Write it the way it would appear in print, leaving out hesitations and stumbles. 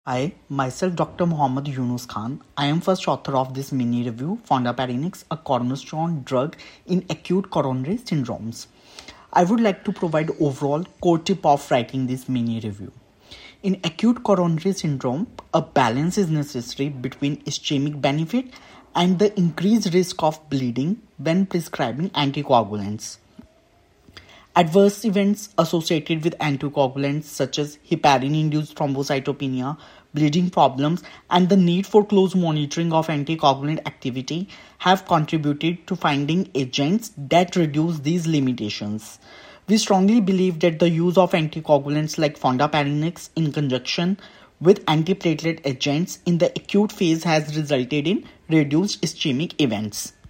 Hi, myself Dr. Mohammad Yunus Khan. I am first author of this mini review, Fondaparinux, a cornerstone drug in acute coronary syndromes. I would like to provide overall core tip of writing this mini review. In acute coronary syndrome, a balance is necessary between ischemic benefit and the increased risk of bleeding when prescribing anticoagulants. Adverse events associated with anticoagulants such as heparin-induced thrombocytopenia, bleeding problems, and the need for close monitoring of anticoagulant activity have contributed to finding agents that reduce these limitations. We strongly believe that the use of anticoagulants like fondaparinux in conjunction with antiplatelet agents in the acute phase has resulted in reduced ischemic events.